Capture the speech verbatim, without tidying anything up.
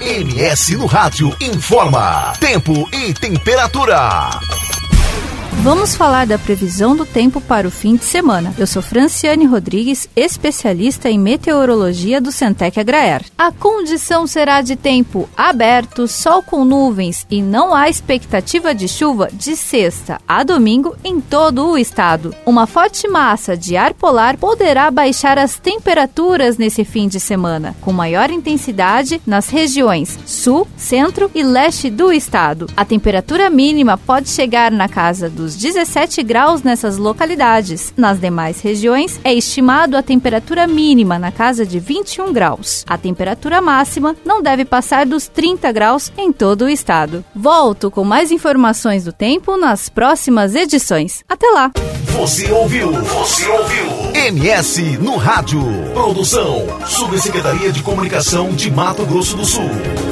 M S no Rádio informa tempo e temperatura. Vamos falar da previsão do tempo para o fim de semana. Eu sou Franciane Rodrigues, especialista em meteorologia do Centec Agraer. A condição será de tempo aberto, sol com nuvens e não há expectativa de chuva de sexta a domingo em todo o estado. Uma forte massa de ar polar poderá baixar as temperaturas nesse fim de semana, com maior intensidade nas regiões sul, centro e leste do estado. A temperatura mínima pode chegar na casa dos dezessete graus nessas localidades. Nas demais regiões, é estimado a temperatura mínima na casa de vinte e um graus. A temperatura máxima não deve passar dos trinta graus em todo o estado. Volto com mais informações do tempo nas próximas edições. Até lá! Você ouviu? Você ouviu? M S no Rádio. Produção: Subsecretaria de Comunicação de Mato Grosso do Sul.